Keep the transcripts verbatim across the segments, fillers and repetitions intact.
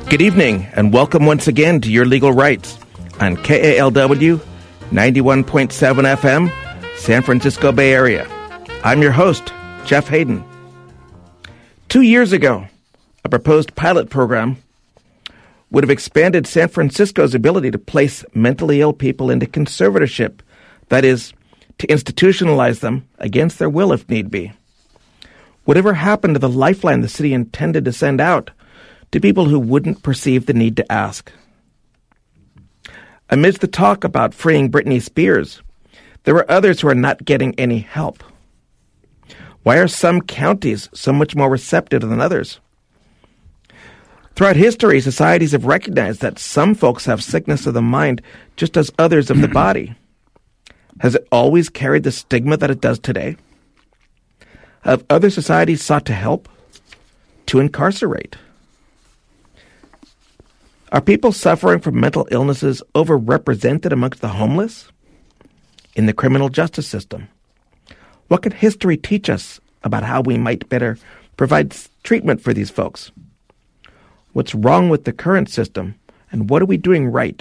Good evening, and welcome once again to Your Legal Rights on K A L W ninety-one point seven F M, San Francisco Bay Area. I'm your host, Jeff Hayden. Two years ago, a proposed pilot program would have expanded San Francisco's ability to place mentally ill people into conservatorship, that is, to institutionalize them against their will if need be. Whatever happened to the lifeline the city intended to send out to people who wouldn't perceive the need to ask? Amidst the talk about freeing Britney Spears, there are others who are not getting any help. Why are some counties so much more receptive than others? Throughout history, societies have recognized that some folks have sickness of the mind just as others of the body. Has it always carried the stigma that it does today? Have other societies sought to help? To incarcerate? Are people suffering from mental illnesses overrepresented amongst the homeless? In the criminal justice system? What can history teach us about how we might better provide treatment for these folks? What's wrong with the current system, and what are we doing right?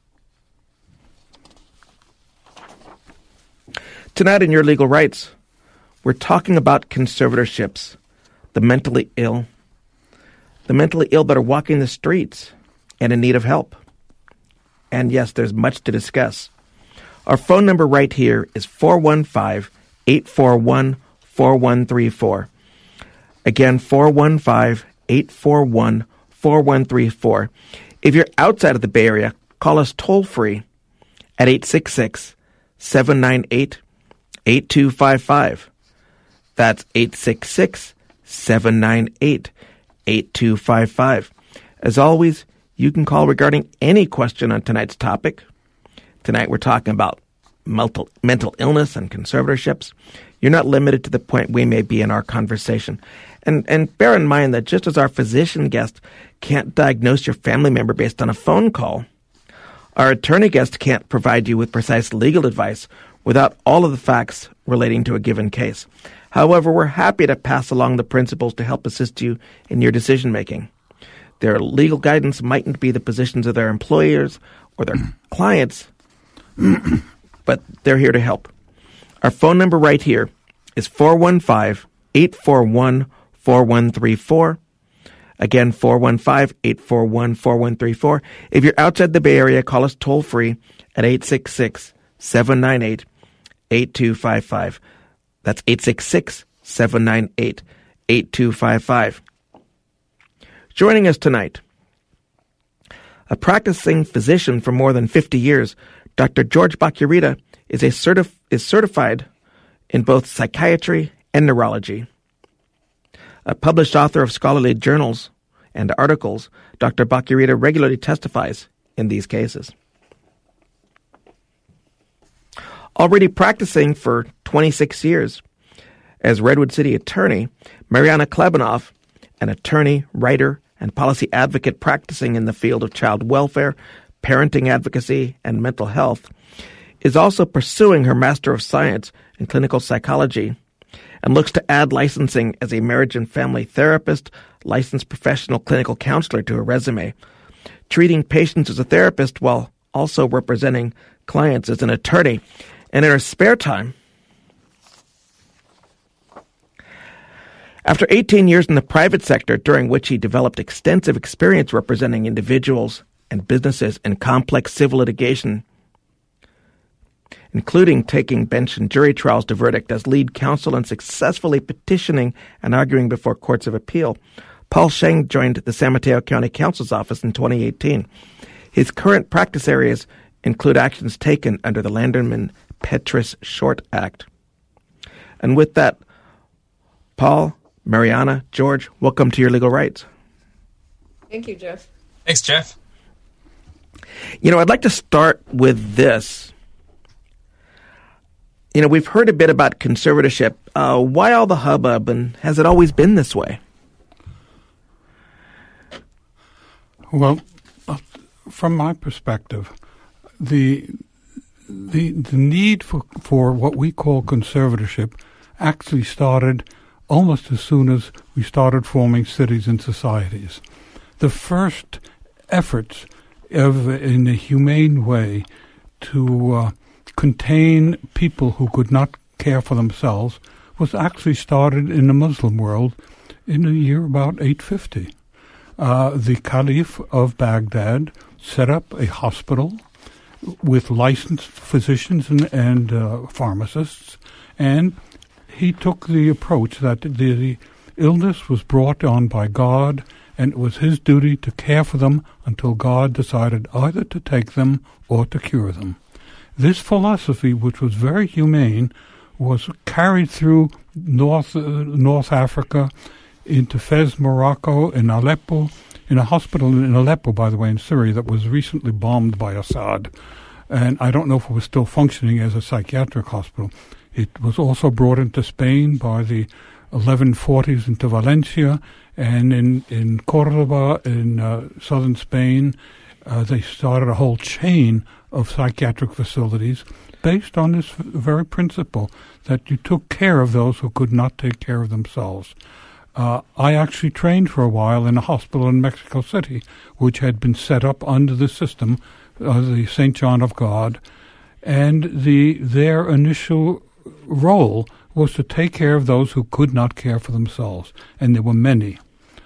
Tonight in Your Legal Rights, we're talking about conservatorships, the mentally ill, the mentally ill that are walking the streets and in need of help. And yes, there's much to discuss. Our phone number right here is four one five, eight four one, four one three four. Again, four one five, eight four one, four one three four. If you're outside of the Bay Area, call us toll-free at eight six six, seven nine eight, eight two five five. That's eight six six, seven nine eight, eight two five five. As always, you can call regarding any question on tonight's topic. Tonight we're talking about mental, mental illness and conservatorships. You're not limited to the point we may be in our conversation. And, and bear in mind that just as our physician guest can't diagnose your family member based on a phone call, our attorney guest can't provide you with precise legal advice without all of the facts relating to a given case. However, we're happy to pass along the principles to help assist you in your decision-making. Their legal guidance mightn't be the positions of their employers or their clients, but they're here to help. Our phone number right here is four one five, eight four one, four one three four. Again, four one five, eight four one, four one three four. If you're outside the Bay Area, call us toll-free at eight six six, seven nine eight, eight two five five. That's eight six six, seven nine eight, eight two five five. Joining us tonight, a practicing physician for more than fifty years, Doctor George Bach-y-Rita is a certif- is certified in both psychiatry and neurology. A published author of scholarly journals and articles, Doctor Bach-y-Rita regularly testifies in these cases. Already practicing for twenty-six years as Redwood City attorney, Mariana Klebanoff, an attorney, writer, and policy advocate practicing in the field of child welfare, parenting advocacy, and mental health, is also pursuing her Master of Science in Clinical Psychology and looks to add licensing as a marriage and family therapist, licensed professional clinical counselor to her resume, treating patients as a therapist while also representing clients as an attorney. And in her spare time, after eighteen years in the private sector, during which he developed extensive experience representing individuals and businesses in complex civil litigation, including taking bench and jury trials to verdict as lead counsel and successfully petitioning and arguing before courts of appeal, Paul Sheng joined the San Mateo County Counsel's Office in twenty eighteen. His current practice areas include actions taken under the Landerman-Petris Short Act. And with that, Paul, Mariana, George, welcome to Your Legal Rights. Thank you, Jeff. Thanks, Jeff. You know, I'd like to start with this. You know, we've heard a bit about conservatorship. Uh, why all the hubbub, and has it always been this way? Well, uh, from my perspective, the the the need for for what we call conservatorship actually started almost as soon as we started forming cities and societies. The first efforts of, in a humane way to uh, contain people who could not care for themselves was actually started in the Muslim world in the year about eight fifty. Uh, the Caliph of Baghdad set up a hospital with licensed physicians and, and uh, pharmacists, and he took the approach that the, the illness was brought on by God, and it was his duty to care for them until God decided either to take them or to cure them. This philosophy, which was very humane, was carried through North uh, North Africa, into Fez, Morocco, in Aleppo, in a hospital in Aleppo, by the way, in Syria, that was recently bombed by Assad. And I don't know if it was still functioning as a psychiatric hospital. It was also brought into Spain by the eleven forties into Valencia, and in, in Cordoba, in uh, southern Spain, uh, they started a whole chain of psychiatric facilities based on this very principle that you took care of those who could not take care of themselves. Uh, I actually trained for a while in a hospital in Mexico City, which had been set up under the system of the Saint John of God, and the their initial role was to take care of those who could not care for themselves, and there were many.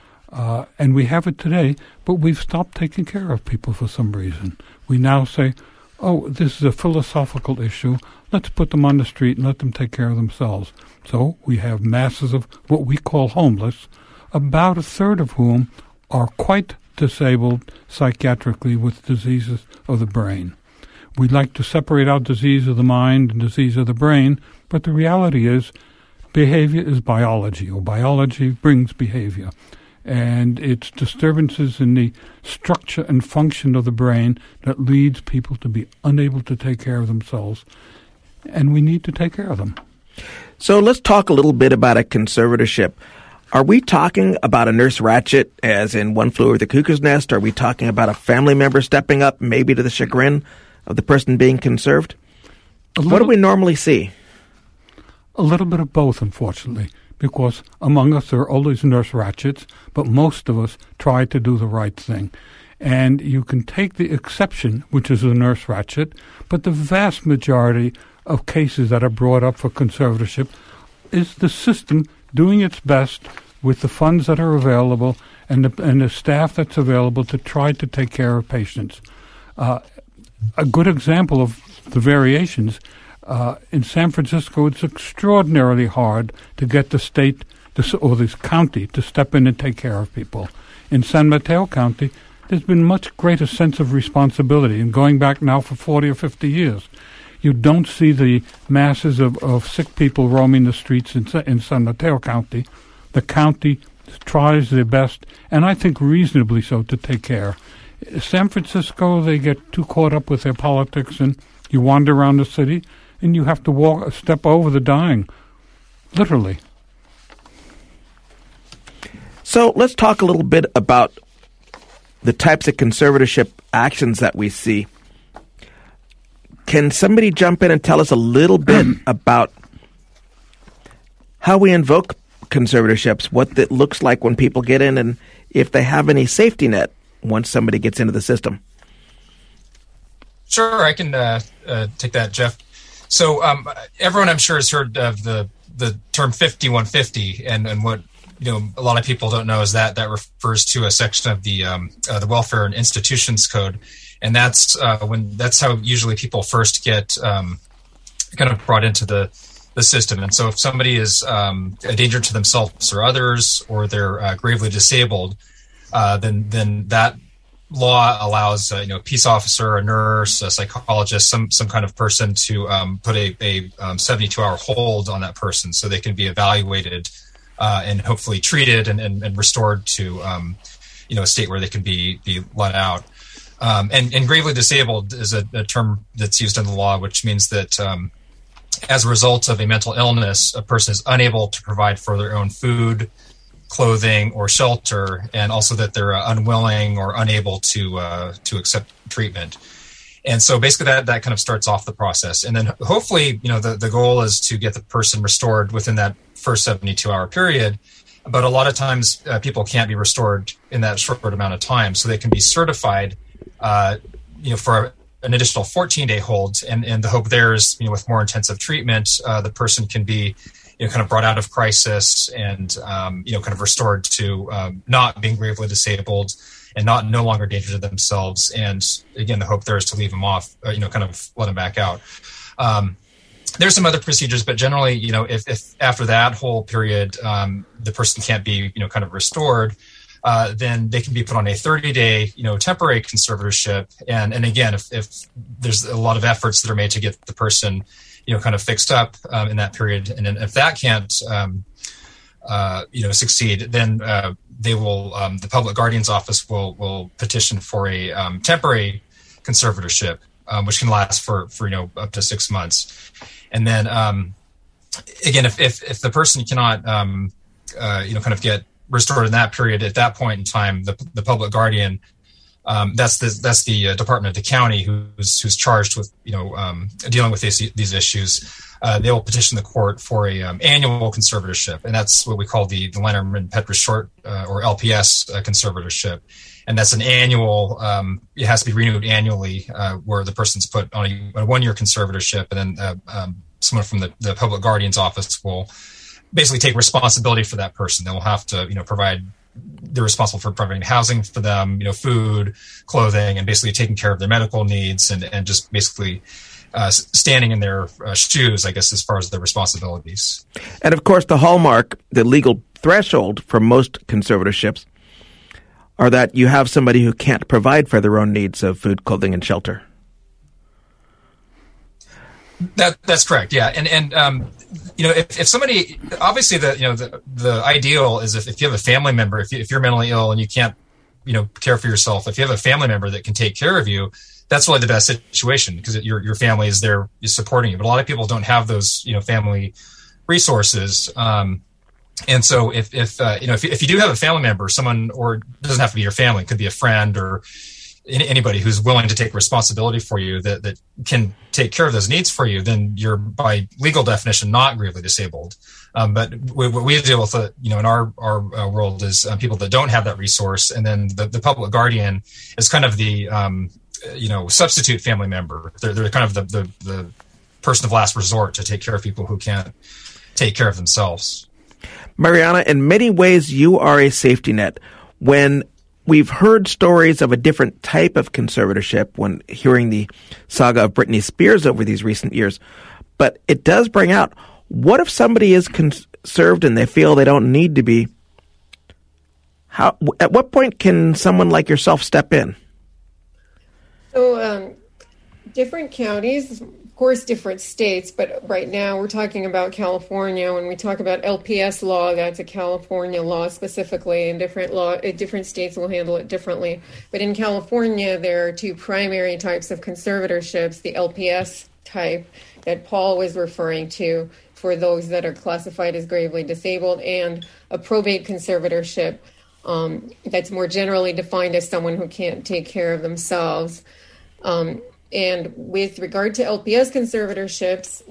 Uh, and we have it today, but we've stopped taking care of people for some reason. We now say, oh, this is a philosophical issue. Let's put them on the street and let them take care of themselves. So we have masses of what we call homeless, about a third of whom are quite disabled psychiatrically with diseases of the brain. We like to separate out disease of the mind and disease of the brain, but the reality is behavior is biology, or biology brings behavior. And it's disturbances in the structure and function of the brain that leads people to be unable to take care of themselves. And we need to take care of them. So let's talk a little bit about a conservatorship. Are we talking about a Nurse Ratched, as in One Flew Over the Cuckoo's Nest? Are we talking about a family member stepping up, maybe to the chagrin of the person being conserved? Little, what do we normally see? A little bit of both, unfortunately, because among us there are always Nurse Ratcheds, but most of us try to do the right thing. And you can take the exception, which is a Nurse Ratched, but the vast majority of cases that are brought up for conservatorship is the system doing its best with the funds that are available and the, and the staff that's available to try to take care of patients. Uh, a good example of the variations, uh, in San Francisco, it's extraordinarily hard to get the state to, or the county to step in and take care of people. In San Mateo County, there's been much greater sense of responsibility, and going back now for forty or fifty years. You don't see the masses of, of sick people roaming the streets in, in San Mateo County. The county tries their best, and I think reasonably so, to take care. San Francisco, they get too caught up with their politics, and you wander around the city, and you have to walk, step over the dying, literally. So let's talk a little bit about the types of conservatorship actions that we see. Can somebody jump in and tell us a little bit about how we invoke conservatorships, what it looks like when people get in, and if they have any safety net once somebody gets into the system? Sure, I can uh, uh, take that, Jeff. So um, everyone, I'm sure, has heard of the, the term fifty-one fifty, and, and what you know a lot of people don't know is that that refers to a section of the um, uh, the Welfare and Institutions Code. And that's uh, when that's how usually people first get um, kind of brought into the, the system. And so if somebody is um, a danger to themselves or others, or they're uh, gravely disabled, uh, then then that law allows uh, you know a peace officer, a nurse, a psychologist, some some kind of person to um, put a, a um, seventy-two hour hold on that person, so they can be evaluated uh, and hopefully treated and, and, and restored to um, you know a state where they can be be let out. Um, and, and gravely disabled is a, a term that's used in the law, which means that um, as a result of a mental illness, a person is unable to provide for their own food, clothing, or shelter, and also that they're uh, unwilling or unable to uh, to accept treatment. And so basically that, that kind of starts off the process. And then hopefully, you know, the, the goal is to get the person restored within that first seventy-two hour period. but a lot of times uh, people can't be restored in that short amount of time. So they can be certified, uh, you know, for an additional fourteen day hold. And, and the hope there is, you know, with more intensive treatment, uh, the person can be, you know, kind of brought out of crisis and, um, you know, kind of restored to um, not being gravely disabled and not no longer danger to themselves. And again, the hope there is to leave them off, uh, you know, kind of let them back out. Um, There's some other procedures, but generally, you know, if, if after that whole period, um, the person can't be, you know, kind of restored, uh, then they can be put on a thirty day, you know, temporary conservatorship. And, and again, if, if there's a lot of efforts that are made to get the person, you know, kind of fixed up um, in that period, and then if that can't, um, uh, you know, succeed, then uh, they will, um, the public guardian's office will will petition for a um, temporary conservatorship, um, which can last for, for, you know, up to six months. And then, um, again, if, if, if the person cannot, um, uh, you know, kind of get restored in that period, at that point in time, the, the public guardian, um, that's the, that's the uh, department of the county who's, who's charged with, you know, um, dealing with these, these issues. Uh, they will petition the court for a um, annual conservatorship. And that's what we call the, the Lanterman Petrus Short, uh, or L P S uh, conservatorship. And that's an annual, um, it has to be renewed annually, uh, where the person's put on a, a one-year conservatorship, and then uh, um, someone from the, the public guardian's office will basically take responsibility for that person. They will have to, you know, provide, they're responsible for providing housing for them, you know, food, clothing, and basically taking care of their medical needs, and, and just basically uh, standing in their uh, shoes, I guess, as far as their responsibilities. And of course, the hallmark, the legal threshold for most conservatorships, are that you have somebody who can't provide for their own needs of food, clothing, and shelter. That that's correct. Yeah, and and um, you know, if, if somebody, obviously the you know the the ideal is if, if you have a family member, if you, if you're mentally ill and you can't, you know, care for yourself, if you have a family member that can take care of you, that's really the best situation, because your your family is there, is supporting you. But a lot of people don't have those, you know, family resources. Um, And so if, if uh, you know, if, if you do have a family member, someone, or it doesn't have to be your family, it could be a friend or any, anybody who's willing to take responsibility for you, that, that can take care of those needs for you, then you're, by legal definition, not gravely disabled. Um, but what we, we deal with, uh, you know, in our, our uh, world is uh, people that don't have that resource. And then the, the public guardian is kind of the, um, you know, substitute family member. They're, they're kind of the, the, the person of last resort to take care of people who can't take care of themselves. Mariana, in many ways, you are a safety net. When we've heard stories of a different type of conservatorship, when hearing the saga of Britney Spears over these recent years, but it does bring out, what if somebody is conserved and they feel they don't need to be? How? At what point can someone like yourself step in? So, um, different counties, of course, different states, but right now we're talking about California. When we talk about L P S law, that's a California law specifically, and different law, different states will handle it differently. But in California, there are two primary types of conservatorships: the L P S type that Paul was referring to for those that are classified as gravely disabled, and a probate conservatorship um, that's more generally defined as someone who can't take care of themselves. Um, And with regard to L P S conservatorships,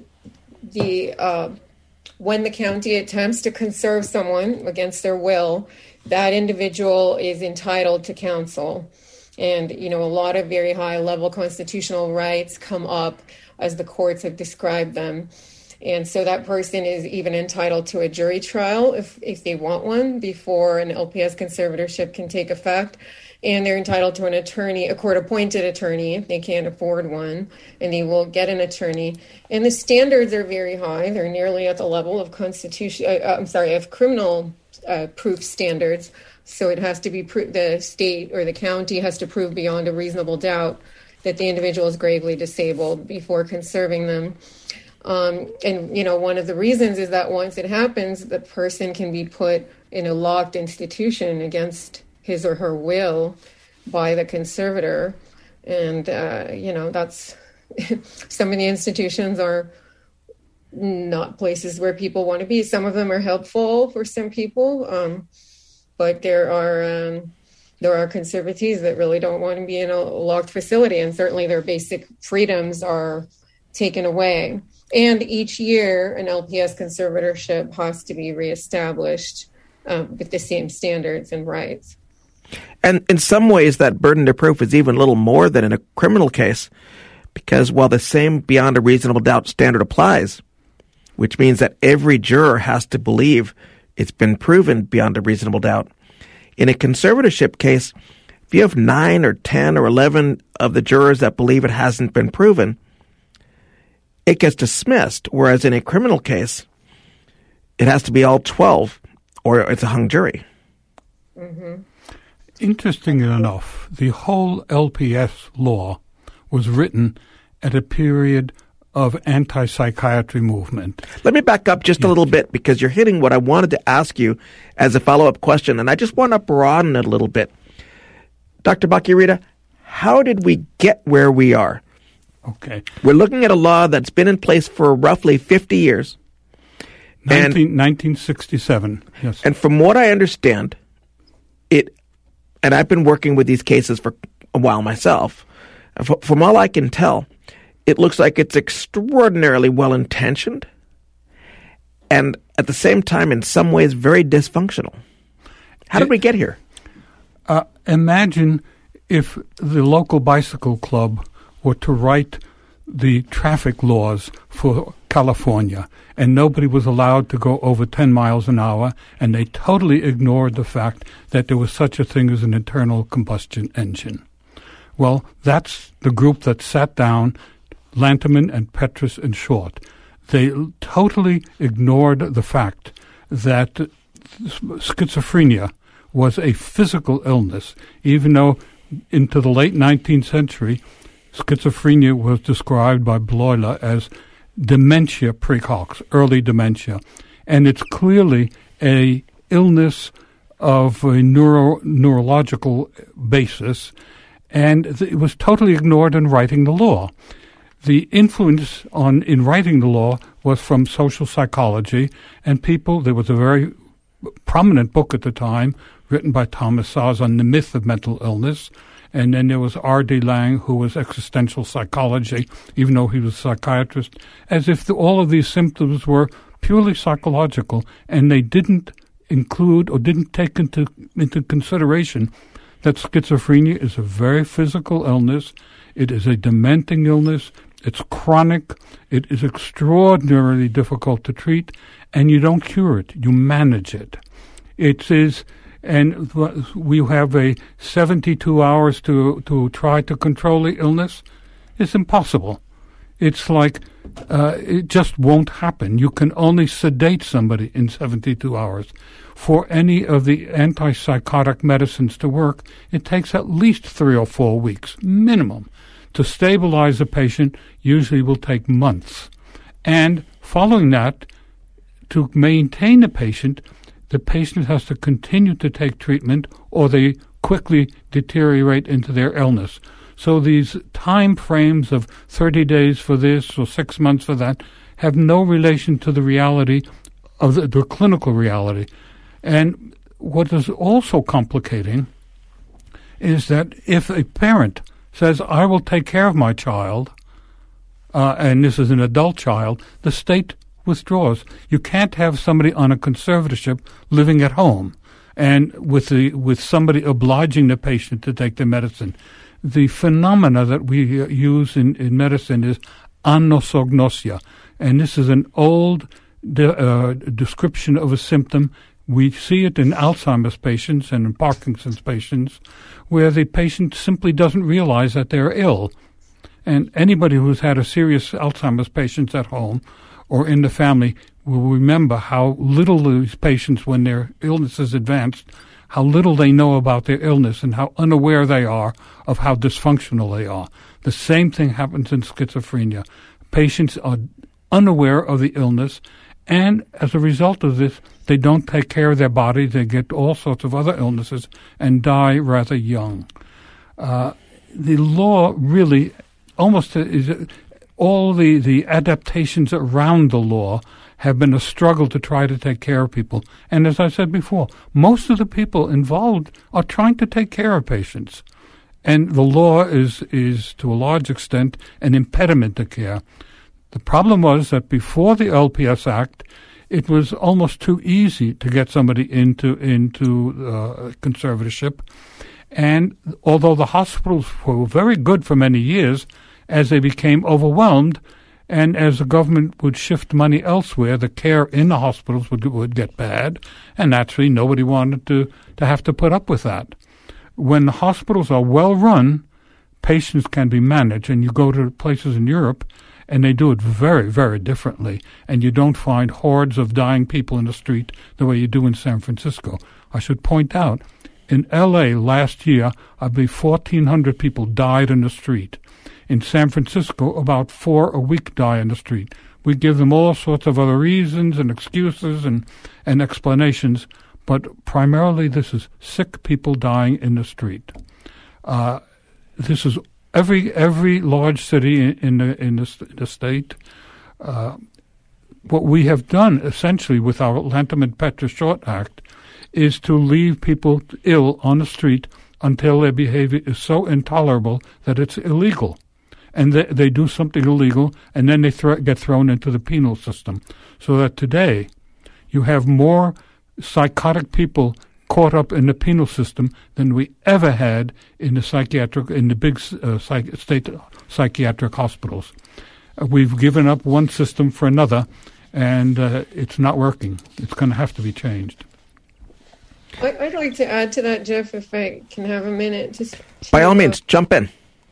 the uh, when the county attempts to conserve someone against their will, that individual is entitled to counsel. And, you know, a lot of very high-level constitutional rights come up as the courts have described them. And so that person is even entitled to a jury trial if, if they want one before an L P S conservatorship can take effect. And they're entitled to an attorney, a court-appointed attorney, if they can't afford one, and they will get an attorney. And the standards are very high. They're nearly at the level of constitution. Uh, I'm sorry, of criminal uh, proof standards. So it has to be pro- the state or the county has to prove beyond a reasonable doubt that the individual is gravely disabled before conserving them. Um, and, you know, one of the reasons is that once it happens, the person can be put in a locked institution against his or her will by the conservator. And, uh, you know, that's some of the institutions are not places where people want to be. Some of them are helpful for some people, um, but there are um, there are conservatees that really don't want to be in a locked facility, and certainly their basic freedoms are taken away. And each year, an L P S conservatorship has to be reestablished. um, with the same standards and rights. And in some ways, that burden of proof is even a little more than in a criminal case, because while the same beyond a reasonable doubt standard applies, which means that every juror has to believe it's been proven beyond a reasonable doubt, in a conservatorship case, if you have nine or ten or eleven of the jurors that believe it hasn't been proven, it gets dismissed, whereas in a criminal case, it has to be all twelve, or it's a hung jury. Mm-hmm. Interestingly enough, the whole L P S law was written at a period of anti-psychiatry movement. Let me back up just a little bit, because you're hitting what I wanted to ask you as a follow-up question, and I just want to broaden it a little bit. Doctor Bach-y-Rita, how did we get where we are? Okay. We're looking at a law that's been in place for roughly fifty years. nineteen, nineteen sixty-seven, yes. And from what I understand, it, and I've been working with these cases for a while myself, from all I can tell, it looks like it's extraordinarily well-intentioned and at the same time, in some ways, very dysfunctional. How did it, we get here? Uh, imagine if the local bicycle club were to write the traffic laws for California and nobody was allowed to go over ten miles an hour, and they totally ignored the fact that there was such a thing as an internal combustion engine. Well, that's the group that sat down, Lanterman and Petrus and Short. They totally ignored the fact that schizophrenia was a physical illness, even though into the late nineteenth century, schizophrenia was described by Bloiler as dementia precox, early dementia. And it's clearly a illness of a neuro, neurological basis, and it was totally ignored in writing the law. The influence on in writing the law was from social psychology, and people, there was a very prominent book at the time written by Thomas Szasz on the myth of mental illness, and then there was R D Laing, who was existential psychology, even though he was a psychiatrist, as if the, all of these symptoms were purely psychological, and they didn't include or didn't take into into consideration that schizophrenia is a very physical illness. It is a dementing illness. It's chronic. It is extraordinarily difficult to treat, and you don't cure it. You manage it. It is, and we have a seventy-two hours to, to try to control the illness. It's impossible. It's like uh, it just won't happen. You can only sedate somebody in seventy-two hours. For any of the antipsychotic medicines to work, it takes at least three or four weeks, minimum. To stabilize a patient usually will take months. And following that, to maintain a patient, the patient has to continue to take treatment or they quickly deteriorate into their illness. So these time frames of thirty days for this or six months for that have no relation to the reality of the, the clinical reality. And what is also complicating is that if a parent says, I will take care of my child, uh, and this is an adult child, the state withdraws. You can't have somebody on a conservatorship living at home and with the with somebody obliging the patient to take the medicine. The phenomena that we uh, use in, in medicine is anosognosia, and this is an old de- uh, description of a symptom. We see it in Alzheimer's patients and in Parkinson's patients, where the patient simply doesn't realize that they're ill. And anybody who's had a serious Alzheimer's patient at home or in the family will remember how little these patients, when their illness is advanced, how little they know about their illness and how unaware they are of how dysfunctional they are. The same thing happens in schizophrenia. Patients are unaware of the illness, and as a result of this, they don't take care of their body. They get all sorts of other illnesses and die rather young. Uh, the law really almost is all the, the adaptations around the law have been a struggle to try to take care of people. And as I said before, most of the people involved are trying to take care of patients. And the law is, is to a large extent, an impediment to care. The problem was that before the L P S Act, it was almost too easy to get somebody into into uh, conservatorship. And although the hospitals were very good for many years, as they became overwhelmed, and as the government would shift money elsewhere, the care in the hospitals would would get bad, and naturally nobody wanted to, to have to put up with that. When the hospitals are well run, patients can be managed, and you go to places in Europe, and they do it very, very differently, and you don't find hordes of dying people in the street the way you do in San Francisco. I should point out, in L A last year, I believe fourteen hundred people died in the street. In San Francisco, about four a week die in the street. We give them all sorts of other reasons and excuses and, and explanations, but primarily this is sick people dying in the street. Uh, this is every every large city in, in the in the, the state. Uh, what we have done essentially with our Lanham and Petra Short Act is to leave people ill on the street until their behavior is so intolerable that it's illegal. And they, they do something illegal, and then they th- get thrown into the penal system. So that today you have more psychotic people caught up in the penal system than we ever had in the psychiatric, in the big uh, psych- state psychiatric hospitals. Uh, we've given up one system for another, and uh, it's not working. It's going to have to be changed. I'd like to add to that, Jeff, if I can have a minute. To, to By all means, jump in.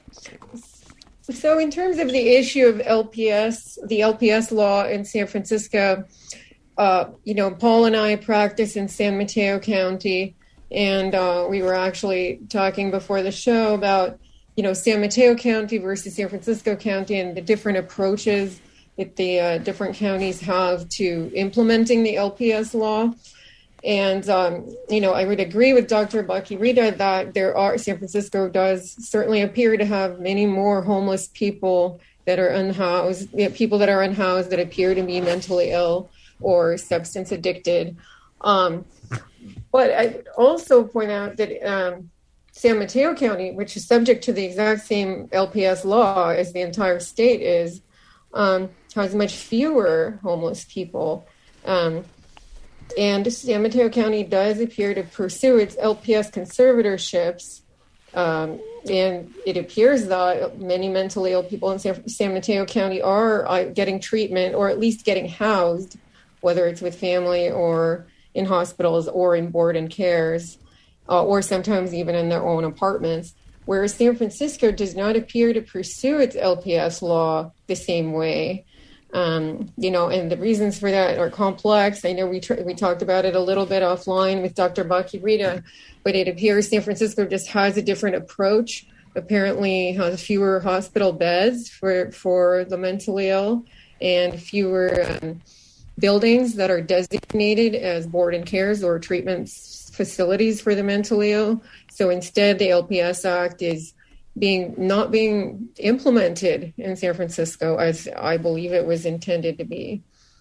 So in terms of the issue of L P S, the L P S law in San Francisco, uh, you know, Paul and I practice in San Mateo County, and uh, we were actually talking before the show about, you know, San Mateo County versus San Francisco County and the different approaches that the uh, different counties have to implementing the L P S law. And, um, you know, I would agree with Doctor Bach-y-Rita that there are, San Francisco does certainly appear to have many more homeless people that are unhoused, you know, people that are unhoused that appear to be mentally ill or substance addicted. Um, but I would also point out that um, San Mateo County, which is subject to the exact same L P S law as the entire state is, um, has much fewer homeless people. Um And San Mateo County does appear to pursue its L P S conservatorships. Um, and it appears that many mentally ill people in San, San Mateo County are uh, getting treatment or at least getting housed, whether it's with family or in hospitals or in board and cares, uh, or sometimes even in their own apartments. Whereas San Francisco does not appear to pursue its L P S law the same way. Um, you know, and the reasons for that are complex. I know we tr- we talked about it a little bit offline with Doctor Bach-y-Rita, but it appears San Francisco just has a different approach. Apparently has fewer hospital beds for, for the mentally ill and fewer um, buildings that are designated as board and cares or treatment facilities for the mentally ill. So instead, the L P S Act is being not being implemented in San Francisco as I believe it was intended to be.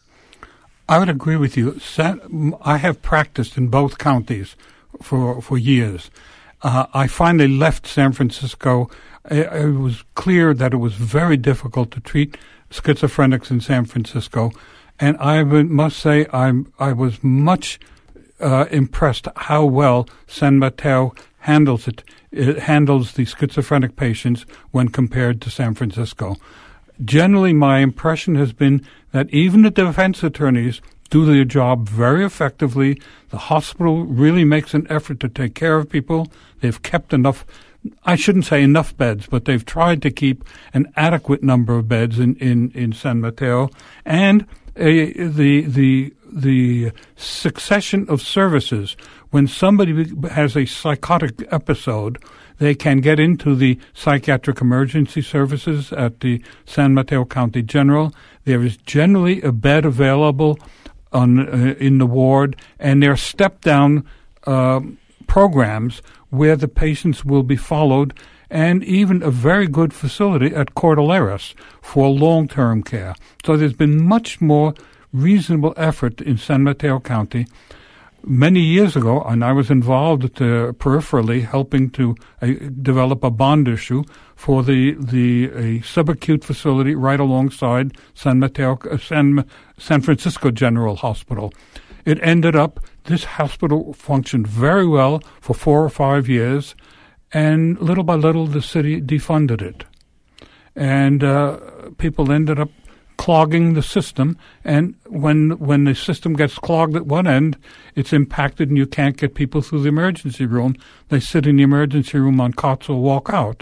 I would agree with you. I have practiced in both counties for for years. Uh, I finally left San Francisco. It, it was clear that it was very difficult to treat schizophrenics in San Francisco, and I must say I'm I was much uh, impressed how well San Mateo handles it. It handles the schizophrenic patients when compared to San Francisco. Generally, my impression has been that even the defense attorneys do their job very effectively. The hospital really makes an effort to take care of people. They've kept enough, I shouldn't say enough beds, but they've tried to keep an adequate number of beds in, in, in San Mateo. And uh, the the the succession of services. When somebody has a psychotic episode, they can get into the psychiatric emergency services at the San Mateo County General. There is generally a bed available on uh, in the ward, and there are step-down uh, programs where the patients will be followed, and even a very good facility at Cordilleras for long-term care. So there's been much more reasonable effort in San Mateo County. many years ago, and I was involved uh, peripherally helping to uh, develop a bond issue for the the a subacute facility right alongside San Mateo, uh, San San Francisco General Hospital. It ended up this hospital functioned very well for four or five years, and little by little the city defunded it, and uh, people ended up clogging the system, and when when the system gets clogged at one end, it's impacted and you can't get people through the emergency room. They sit in the emergency room on cots or walk out.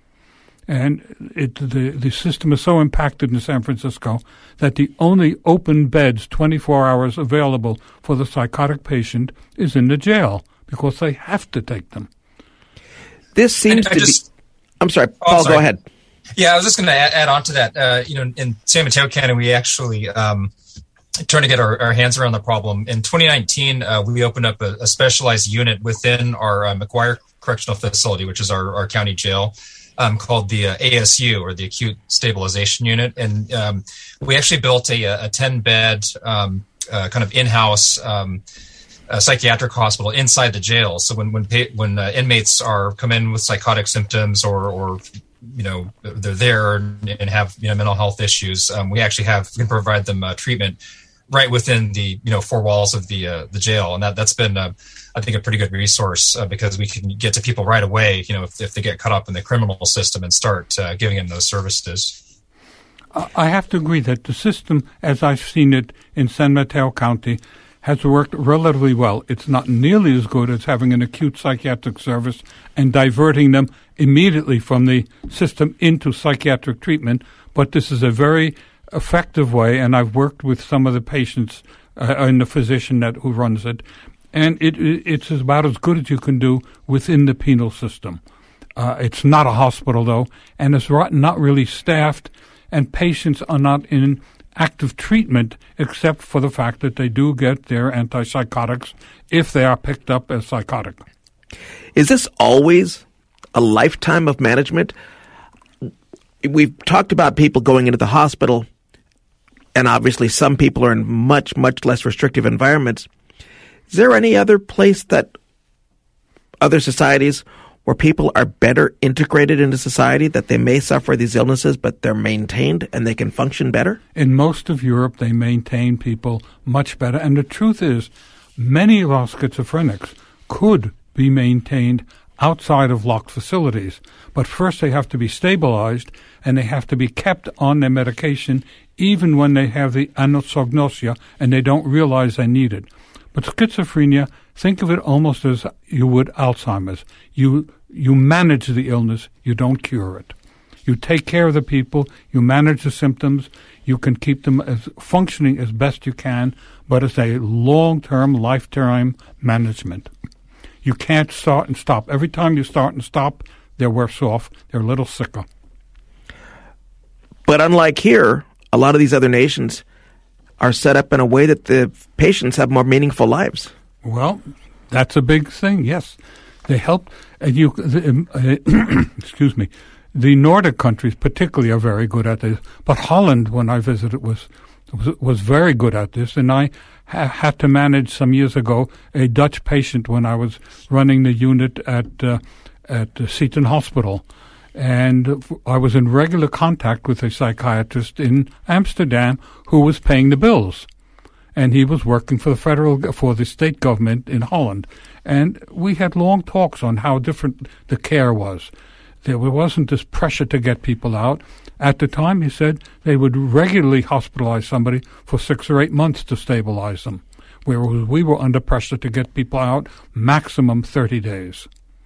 And it, the, the system is so impacted in San Francisco that the only open beds twenty-four hours available for the psychotic patient is in the jail because they have to take them. This seems I, I to just, be... I'm sorry, oh, Paul, I'm sorry. go ahead. Yeah, I was just going to add, add on to that. Uh, you know, in San Mateo County, we actually um, trying to get our, our hands around the problem. In twenty nineteen, uh, we opened up a, a specialized unit within our uh, McGuire Correctional Facility, which is our, our county jail, um, called the uh, A S U, or the Acute Stabilization Unit. And um, we actually built a, a ten-bed um, uh, kind of in-house um, uh, psychiatric hospital inside the jail. So when when pa- when uh, inmates are come in with psychotic symptoms or or you know, they're there and have, you know, mental health issues, um, we actually have, we can provide them uh, treatment right within the, you know, four walls of the uh, the jail. And that, that's been, uh, I think, a pretty good resource uh, because we can get to people right away, you know, if, if they get caught up in the criminal system and start uh, giving them those services. I have to agree that the system, as I've seen it in San Mateo County, has worked relatively well. It's not nearly as good as having an acute psychiatric service and diverting them immediately from the system into psychiatric treatment, but this is a very effective way, and I've worked with some of the patients uh, and the physician that who runs it, and it, it's about as good as you can do within the penal system. Uh, it's not a hospital, though, and it's not really staffed, and patients are not in active treatment except for the fact that they do get their antipsychotics if they are picked up as psychotic. Is this always a lifetime of management? We've talked about people going into the hospital, and obviously some people are in much, much less restrictive environments. Is there any other place that other societies where people are better integrated into society, that they may suffer these illnesses, but they're maintained and they can function better? In most of Europe, they maintain people much better. And the truth is, many of our schizophrenics could be maintained outside of locked facilities. But first they have to be stabilized, and they have to be kept on their medication even when they have the anosognosia and they don't realize they need it. But schizophrenia, think of it almost as you would Alzheimer's. You you manage the illness, you don't cure it. You take care of the people, you manage the symptoms, you can keep them as functioning as best you can, but it's a long-term, lifetime management. You can't start and stop. Every time you start and stop, they're worse off. They're a little sicker. But unlike here, a lot of these other nations are set up in a way that the patients have more meaningful lives. Well, that's a big thing, yes. They help. And you, the, uh, excuse me, the Nordic countries particularly are very good at this. But Holland, when I visited, was was, was very good at this. And I ha- had to manage some years ago a Dutch patient when I was running the unit at uh, at Seton Hospital. And I was in regular contact with a psychiatrist in Amsterdam who was paying the bills. And he was working for the federal, for the state government in Holland. And we had long talks on how different the care was. There wasn't this pressure to get people out. At the time, he said, they would regularly hospitalize somebody for six or eight months to stabilize them, whereas we were under pressure to get people out maximum thirty days.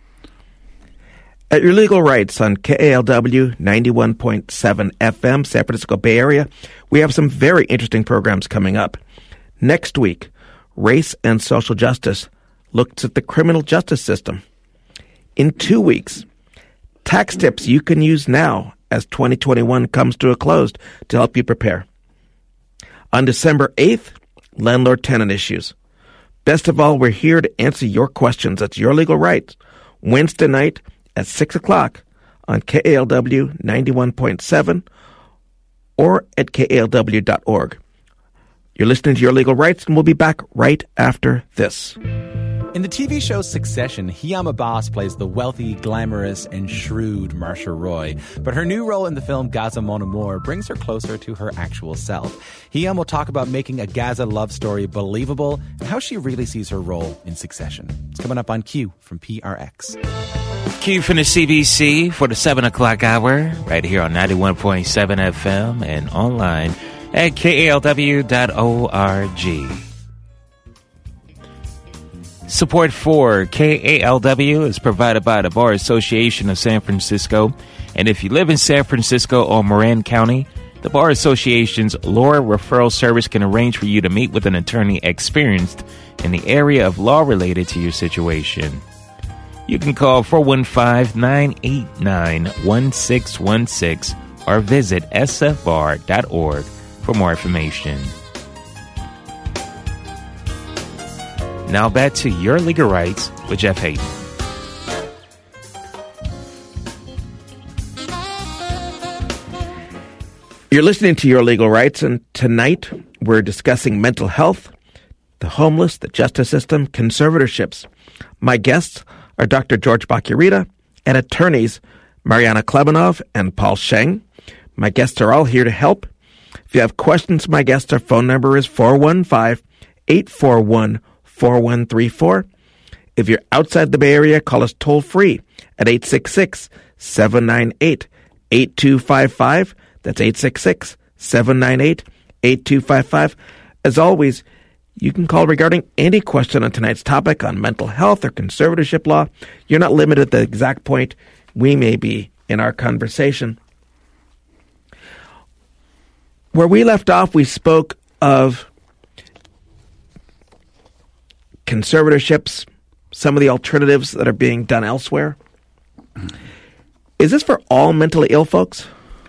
At Your Legal Rights on K A L W ninety-one point seven F M, San Francisco Bay Area, we have some very interesting programs coming up. Next week, Race and Social Justice looks at the criminal justice system. In two weeks, tax tips you can use now as twenty twenty-one comes to a close to help you prepare. On December eighth, landlord-tenant issues. Best of all, we're here to answer your questions. That's Your Legal Rights, Wednesday night at six o'clock on K A L W ninety-one point seven or at K A L W dot org. You're listening to Your Legal Rights, and we'll be back right after this. In the T V show Succession, Hiam Abbas plays the wealthy, glamorous, and shrewd Marcia Roy. But her new role in the film Gaza Mon Amour brings her closer to her actual self. Hiam will talk about making a Gaza love story believable and how she really sees her role in Succession. It's coming up on Q from P R X. Q from the C B C for the seven o'clock hour, right here on ninety-one point seven F M and online at K A L W dot org. Support for K A L W is provided by the Bar Association of San Francisco. And if you live in San Francisco or Marin County, the Bar Association's law referral service can arrange for you to meet with an attorney experienced in the area of law related to your situation. You can call four one five, nine eight nine, one six one six or visit s f bar dot org for more information. Now back to Your Legal Rights with Jeff Hayden. You're listening to Your Legal Rights, and tonight we're discussing mental health, the homeless, the justice system, conservatorships. My guests are Doctor George Bach-y-Rita and attorneys Mariana Klebanov and Paul Sheng. My guests are all here to help. If you have questions, my guests, our phone number is four one five, eight four one, four one three four. If you're outside the Bay Area, call us toll-free at eight six six, seven nine eight, eight two five five. That's eight six six, seven nine eight, eight two five five. As always, you can call regarding any question on tonight's topic on mental health or conservatorship law. You're not limited at the exact point we may be in our conversation. Where we left off, we spoke of conservatorships, some of the alternatives that are being done elsewhere. Is this for all mentally ill folks?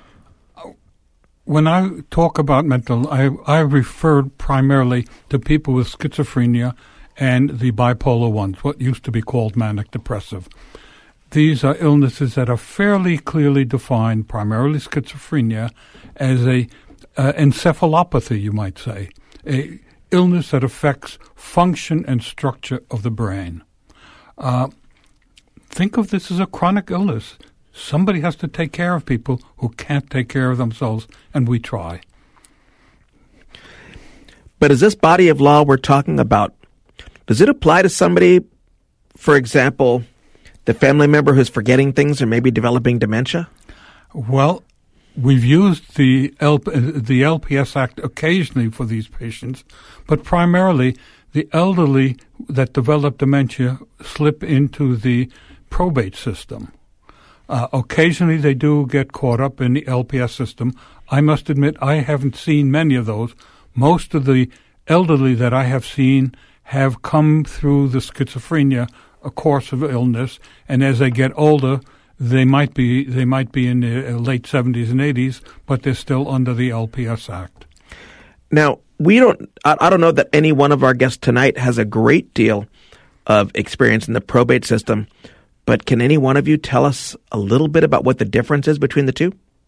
When I talk about mental, I, I refer primarily to people with schizophrenia and the bipolar ones, what used to be called manic depressive. These are illnesses that are fairly clearly defined, primarily schizophrenia, as a uh, encephalopathy, you might say, a illness that affects function and structure of the brain. Uh, think of this as a chronic illness. Somebody has to take care of people who can't take care of themselves, and we try. But is this body of law we're talking about, does it apply to somebody, for example, the family member who's forgetting things or maybe developing dementia? Well, we've used the L- the L P S Act occasionally for these patients, but primarily the elderly that develop dementia slip into the probate system. Uh, occasionally they do get caught up in the L P S system. I must admit I haven't seen many of those. Most of the elderly that I have seen have come through the schizophrenia, a course of illness, and as they get older, they might be they might be in the late seventies and eighties, but they're still under the L P S Act. Now, we don't. I, I don't know that any one of our guests tonight has a great deal of experience in the probate system. But can any one of you tell us a little bit about what the difference is between the two?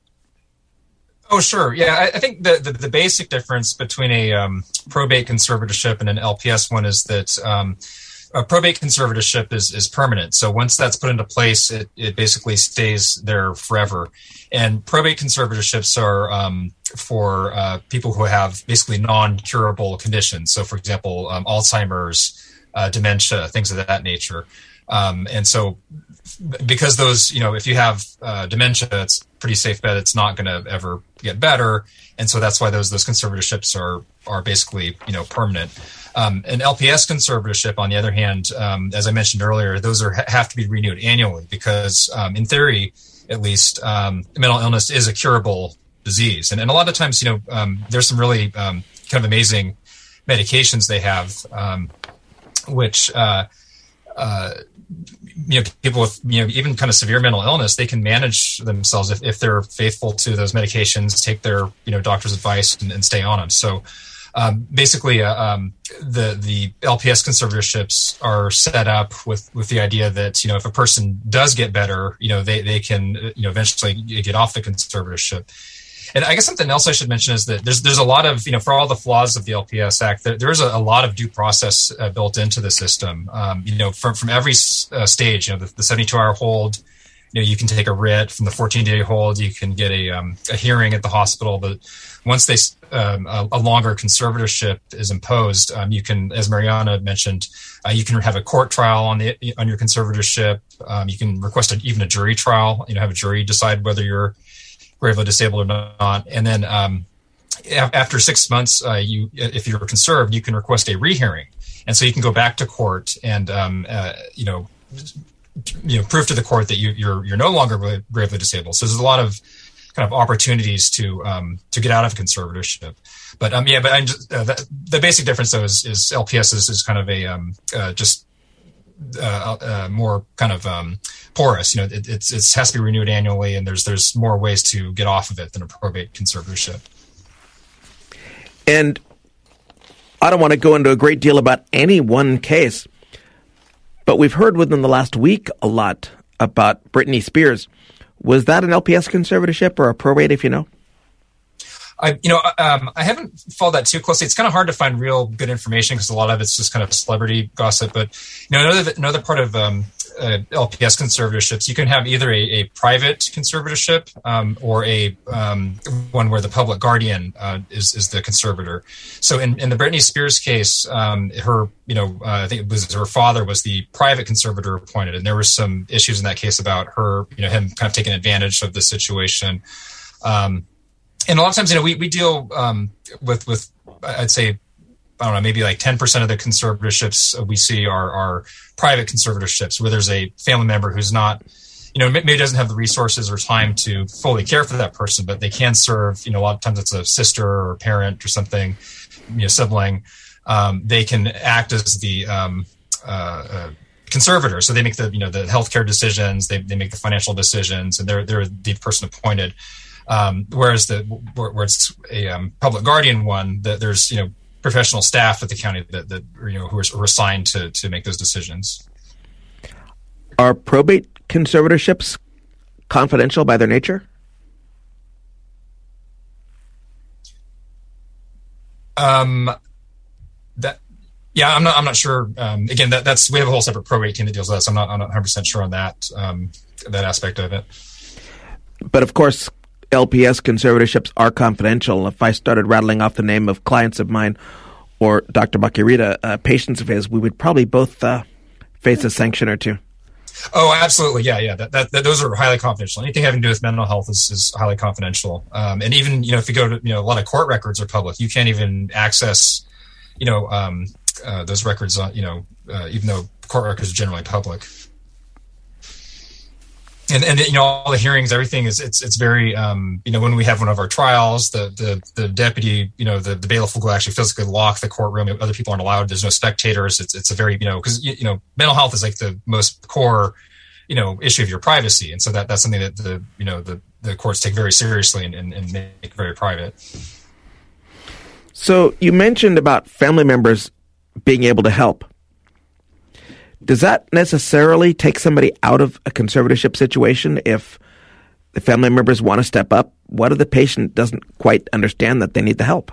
Oh, sure. Yeah, I, I think the, the, the basic difference between a um, probate conservatorship and an L P S one is that um, a probate conservatorship is, is permanent. So once that's put into place, it, it basically stays there forever. And probate conservatorships are um, for uh, people who have basically non-curable conditions. So, for example, um, Alzheimer's, uh, dementia, things of that nature. Um, and so because those, you know, if you have uh, dementia, it's pretty safe bet it's not going to ever get better. And so that's why those those conservatorships are are basically, you know, permanent. Um, an L P S conservatorship, on the other hand, um, as I mentioned earlier, those are have to be renewed annually because um, in theory, at least, um, mental illness is a curable disease. And, and a lot of times, you know, um, there's some really um, kind of amazing medications they have, um, which uh, uh, you know, people with, you know, even kind of severe mental illness, they can manage themselves if, if they're faithful to those medications, take their, you know, doctor's advice and, and stay on them. So um, basically, uh, um, the the L P S conservatorships are set up with, with the idea that, you know, if a person does get better, you know, they, they can, you know, eventually get off the conservatorship. And I guess something else I should mention is that there's there's a lot of, you know, for all the flaws of the L P S Act, there, there's a, a lot of due process uh, built into the system. Um, you know, from from every uh, stage, you know, the, the seventy-two hour hold, you know, you can take a writ. From the fourteen day hold, you can get a um, a hearing at the hospital. But once they um, a, a longer conservatorship is imposed, um, you can, as Mariana mentioned, uh, you can have a court trial on the on your conservatorship. Um, you can request a, even a jury trial. You know, have a jury decide whether you're gravely disabled or not. And then um, after six months, uh, you if you're conserved, you can request a rehearing, and so you can go back to court and um, uh, you know. you know, prove to the court that you, you're you're no longer gravely disabled. So there's a lot of kind of opportunities to um, to get out of conservatorship. But um, yeah, but I'm just, uh, the, the basic difference though is, is L P S is, is kind of a um, uh, just uh, uh, more kind of um, porous. You know, it it's, it has to be renewed annually, and there's there's more ways to get off of it than a probate conservatorship. And I don't want to go into a great deal about any one case, but we've heard within the last week a lot about Britney Spears. Was that an L P S conservatorship or a probate, if you know? I, you know, um, I haven't followed that too closely. It's kind of hard to find real good information because a lot of it's just kind of celebrity gossip. But, you know, another, another part of um, uh, L P S conservatorships, you can have either a, a private conservatorship um, or a um, one where the public guardian uh, is, is the conservator. So in, in the Britney Spears case, um, her, you know, uh, I think it was her father was the private conservator appointed. And there were some issues in that case about her, you know, him kind of taking advantage of the situation. Um And a lot of times, you know, we, we deal um, with, with, I'd say, I don't know, maybe like ten percent of the conservatorships we see are, are private conservatorships where there's a family member who's not, you know, maybe doesn't have the resources or time to fully care for that person, but they can serve, you know, a lot of times it's a sister or a parent or something, you know, sibling. Um, they can act as the um, uh, uh, conservator. So they make the, you know, the healthcare decisions, they, they make the financial decisions, and they're, they're the person appointed. Um, whereas the where, where it's a um, public guardian one, that there's, you know, professional staff at the county that, that you know who are, who are assigned to to make those decisions. Are probate conservatorships confidential by their nature? Um, that yeah, I'm not I'm not sure. Um, again, that that's we have a whole separate probate team that deals with that. So I'm not I'm not one hundred percent sure on that um, that aspect of it. But of course, L P S conservatorships are confidential. If I started rattling off the name of clients of mine or Doctor Bakirita, uh, patients of his, we would probably both uh, face a sanction or two. Oh, absolutely. Yeah, yeah. That, that, that those are highly confidential. Anything having to do with mental health is, is highly confidential. Um, and even, you know, if you go to, you know, a lot of court records are public. You can't even access, you know, um, uh, those records, uh, you know, uh, even though court records are generally public. And, and, you know, all the hearings, everything is, it's, it's very, um, you know, when we have one of our trials, the, the, the deputy, you know, the, the bailiff will go actually physically lock the courtroom. Other people aren't allowed. There's no spectators. It's, it's a very, you know, cause, you, you know, mental health is like the most core, you know, issue of your privacy. And so that, that's something that the, you know, the, the courts take very seriously and, and, and make very private. So you mentioned about family members being able to help. Does that necessarily take somebody out of a conservatorship situation if the family members want to step up? What if the patient doesn't quite understand that they need the help?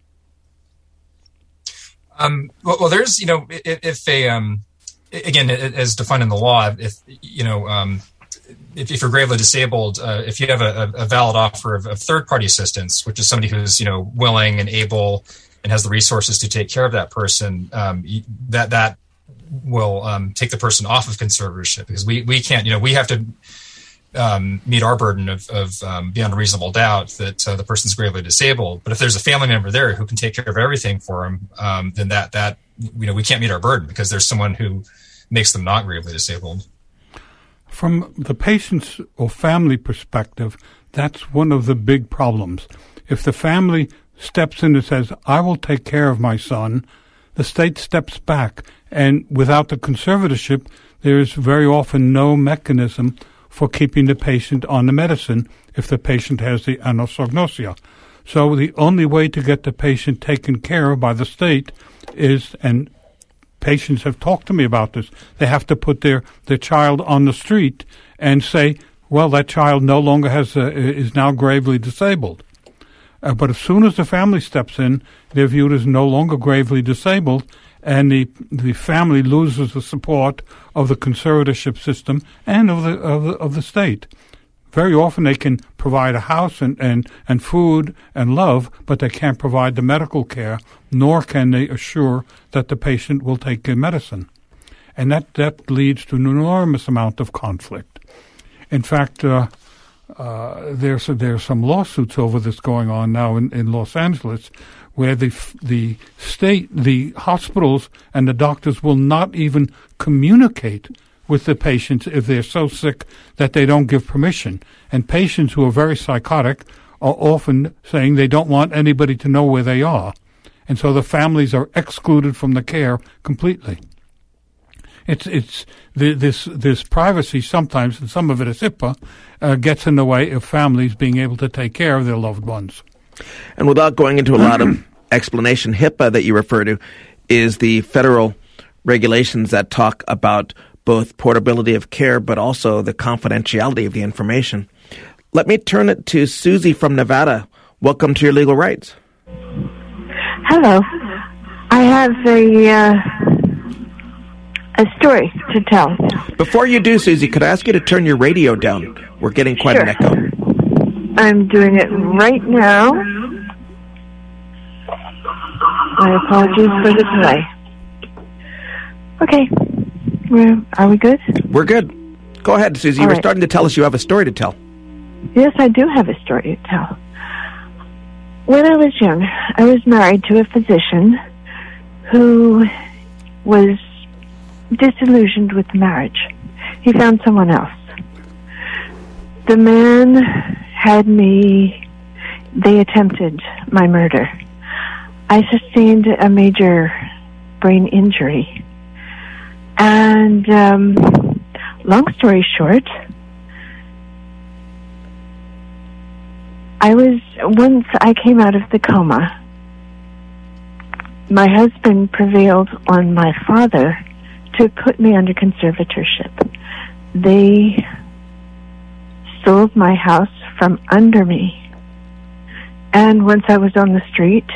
Um, well, well, there's, you know, if, if a, um, again, as defined in the law, if, you know, um, if, if you're gravely disabled, uh, if you have a, a valid offer of, of third-party assistance, which is somebody who's, you know, willing and able and has the resources to take care of that person, um, that, that, will um, take the person off of conservatorship because we, we can't, you know, we have to um, meet our burden of, of um, beyond a reasonable doubt that uh, the person's gravely disabled. But if there's a family member there who can take care of everything for them, um, then that, that, you know, we can't meet our burden because there's someone who makes them not gravely disabled. From the patient's or family perspective, that's one of the big problems. If the family steps in and says, I will take care of my son, the state steps back, and without the conservatorship, there is very often no mechanism for keeping the patient on the medicine if the patient has the anosognosia. So the only way to get the patient taken care of by the state is, and patients have talked to me about this, they have to put their, their child on the street and say, well, that child no longer has a, is now gravely disabled. Uh, but as soon as the family steps in, they're viewed as no longer gravely disabled, and the the family loses the support of the conservatorship system and of the of the, of the state. Very often they can provide a house and, and, and food and love, but they can't provide the medical care, nor can they assure that the patient will take their medicine. And that, that leads to an enormous amount of conflict. In fact, uh, uh, there's, there's some lawsuits over this going on now in, in Los Angeles, where the the state, the hospitals and the doctors will not even communicate with the patients if they're so sick that they don't give permission. And patients who are very psychotic are often saying they don't want anybody to know where they are. And so the families are excluded from the care completely. It's it's the, this this privacy sometimes, and some of it is HIPAA, uh, gets in the way of families being able to take care of their loved ones. And without going into a lot of explanation, HIPAA that you refer to is the federal regulations that talk about both portability of care, but also the confidentiality of the information. Let me turn it to Susie from Nevada. Welcome to Your Legal Rights. Hello. I have a uh, a story to tell. Before you do, Susie, could I ask you to turn your radio down? We're getting quite Sure. an echo. I'm doing it right now. My apologies for the delay. Okay. Well, are we good? We're good. Go ahead, Susie. You All were right. starting to tell us you have a story to tell. Yes, I do have a story to tell. When I was young, I was married to a physician who was disillusioned with marriage. He found someone else. The man had me, they attempted my murder. I sustained a major brain injury. And, um, long story short, I was, once I came out of the coma, my husband prevailed on my father to put me under conservatorship. They sold my house from under me. And once I was on the street,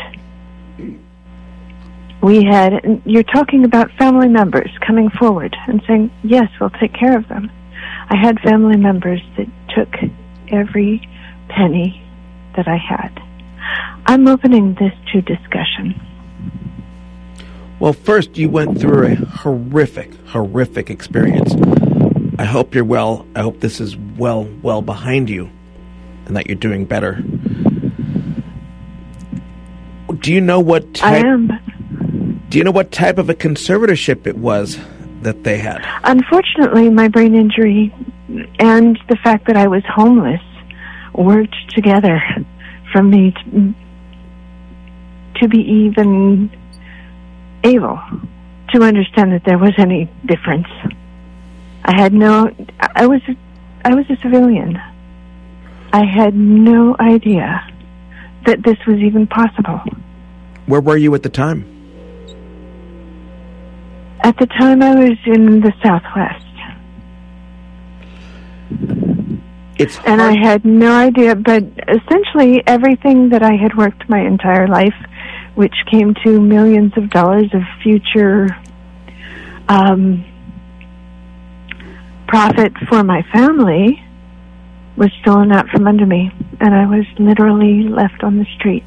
we had, you're talking about family members coming forward and saying, yes, we'll take care of them. I had family members that took every penny that I had. I'm opening this to discussion. Well, first, you went through a horrific, horrific experience. I hope you're well. I hope this is well, well behind you and that you're doing better. Do you know what type, I am. Do you know what type of a conservatorship it was that they had? Unfortunately, my brain injury and the fact that I was homeless worked together for me to, to be even able to understand that there was any difference. I had no, I was, I was a civilian. I had no idea that this was even possible. Where were you at the time? At the time, I was in the Southwest. It's And I hard- had no idea, but essentially everything that I had worked my entire life, which came to millions of dollars of future um, profit for my family, was stolen out from under me, and I was literally left on the street.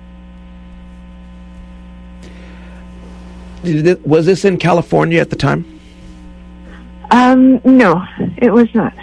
Did it- was this in California at the time? Um, no, it was not.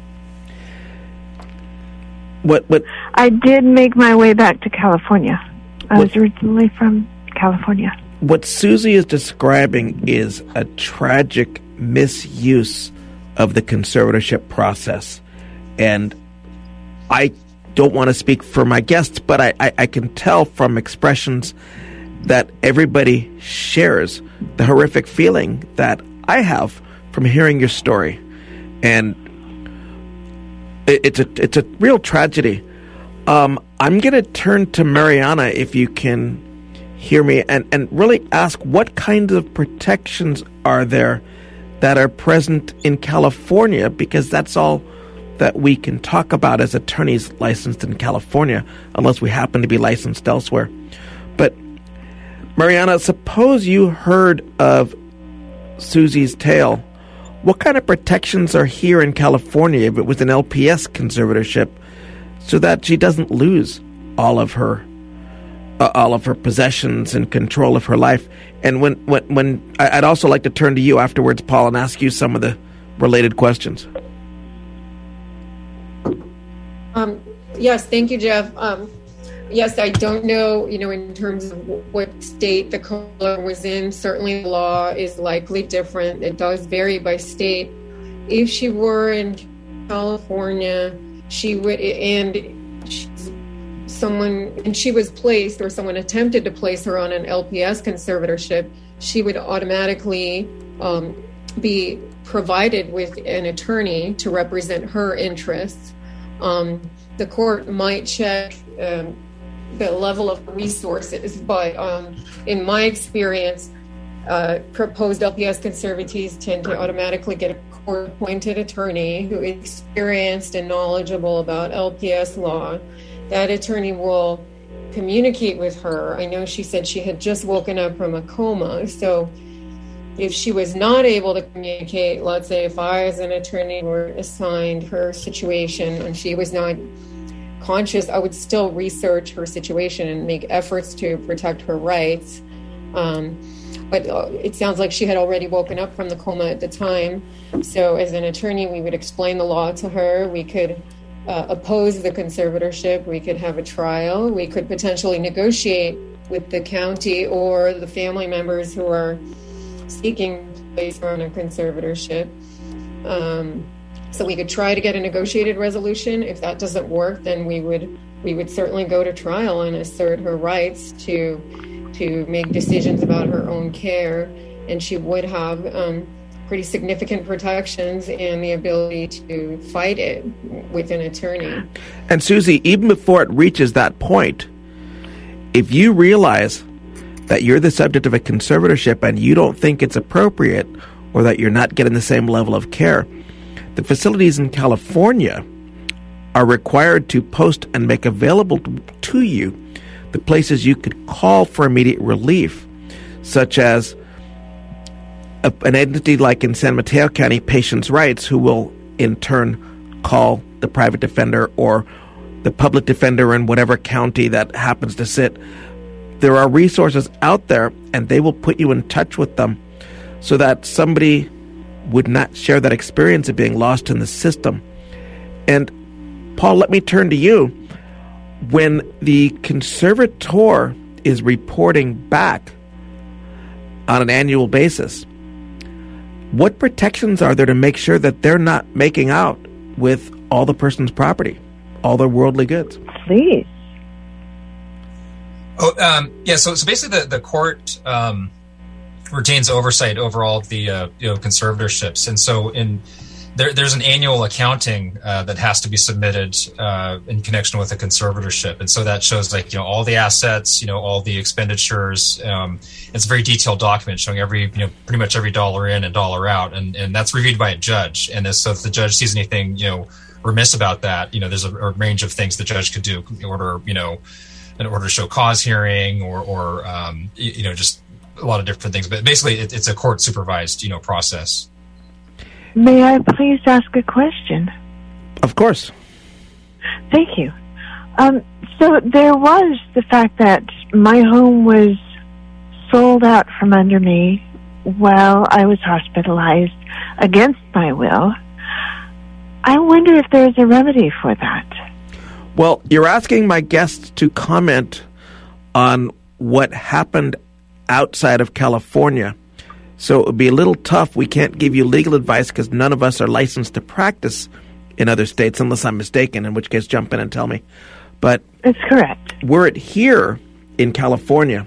What? What? I did make my way back to California. I was originally from California. What Susie is describing is a tragic misuse of the conservatorship process. And I don't want to speak for my guests, but I, I, I can tell from expressions that everybody shares the horrific feeling that I have from hearing your story. And it, it's a it's a real tragedy. Um, I'm going to turn to Mariana, if you can hear me, and, and really ask what kinds of protections are there that are present in California, because that's all that we can talk about as attorneys licensed in California, unless we happen to be licensed elsewhere. But, Mariana, suppose you heard of Susie's tale. What kind of protections are here in California if it was an L P S conservatorship so that she doesn't lose all of her uh, all of her possessions and control of her life? And when, when, when I'd also like to turn to you afterwards, Paul, and ask you some of the related questions. Um, yes, thank you, Jeff. Um, yes, I don't know, you know, in terms of what state the caller was in. Certainly the law is likely different. It does vary by state. If she were in California, she would, and she's someone, and she was placed, or someone attempted to place her on an L P S conservatorship, she would automatically um, be provided with an attorney to represent her interests. Um, the court might check um, the level of resources, but um, in my experience, uh, proposed L P S conservatees tend to automatically get a court-appointed attorney who is experienced and knowledgeable about L P S law. That attorney will communicate with her. I know she said she had just woken up from a coma, so if she was not able to communicate, let's say if I as an attorney were assigned her situation and she was not conscious, I would still research her situation and make efforts to protect her rights. Um, but it sounds like she had already woken up from the coma at the time. So as an attorney, we would explain the law to her. We could uh, oppose the conservatorship. We could have a trial. We could potentially negotiate with the county or the family members who are seeking to place her on a conservatorship. Um, so we could try to get a negotiated resolution. If that doesn't work, then we would we would certainly go to trial and assert her rights to to make decisions about her own care. And she would have um, pretty significant protections and the ability to fight it with an attorney. And Susie, even before it reaches that point, if you realize that you're the subject of a conservatorship and you don't think it's appropriate or that you're not getting the same level of care, the facilities in California are required to post and make available to you the places you could call for immediate relief, such as a, an entity like in San Mateo County, Patients' Rights, who will in turn call the private defender or the public defender in whatever county that happens to sit. There are resources out there, and they will put you in touch with them so that somebody would not share that experience of being lost in the system. And, Paul, let me turn to you. When the conservator is reporting back on an annual basis, what protections are there to make sure that they're not making out with all the person's property, all their worldly goods? Please. Oh, um, yeah. So, so basically, the the court um, retains oversight over all of the uh, you know conservatorships, and so in there, there's an annual accounting uh, that has to be submitted uh, in connection with a conservatorship, and so that shows like you know all the assets, you know all the expenditures. Um, it's a very detailed document showing every you know pretty much every dollar in and dollar out, and and that's reviewed by a judge. And this, so if the judge sees anything you know remiss about that, you know there's a, a range of things the judge could do in order you know. in order to show cause hearing or, or um, you, you know, just a lot of different things. But basically, it, it's a court-supervised, you know, process. May I please ask a question? Of course. Thank you. Um, so there was the fact that my home was sold out from under me while I was hospitalized against my will. I wonder if there's a remedy for that. Well, you're asking my guests to comment on what happened outside of California. So it would be a little tough. We can't give you legal advice because none of us are licensed to practice in other states, unless I'm mistaken, in which case jump in and tell me. But that's correct. Were it here in California,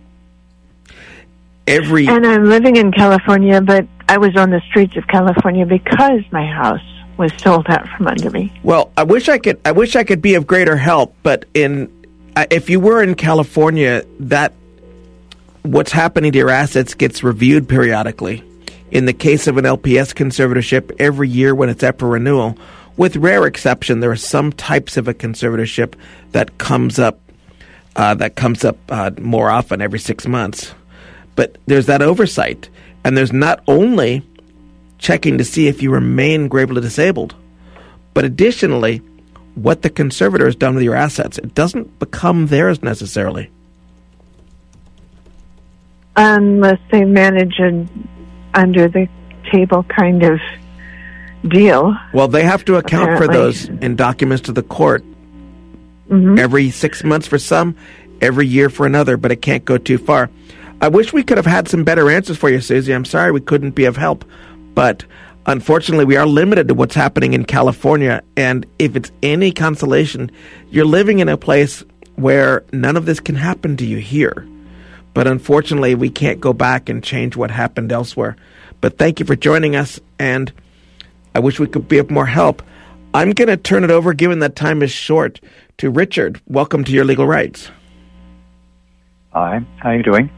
every... And I'm living in California, but I was on the streets of California because my house was sold out from under me. Well, I wish I could. I wish I could be of greater help. But in, uh, if you were in California, that what's happening to your assets gets reviewed periodically. In the case of an L P S conservatorship, every year when it's up for renewal, with rare exception, there are some types of a conservatorship that comes up uh, that comes up uh, more often, every six months. But there's that oversight, and there's not only checking to see if you remain gravely disabled, but additionally, what the conservator has done with your assets. It doesn't become theirs necessarily. Unless they manage an under-the-table kind of deal. Well, they have to account apparently. for those in documents to the court Mm-hmm. every six months for some, every year for another, but it can't go too far. I wish we could have had some better answers for you, Susie. I'm sorry we couldn't be of help, but unfortunately we are limited to what's happening in California, and if it's any consolation, you're living in a place where none of this can happen to you here. But unfortunately, we can't go back and change what happened elsewhere. But thank you for joining us, and I wish we could be of more help. I'm going to turn it over, given that time is short, to Richard. Welcome to Your Legal Rights. Hi, how are you doing?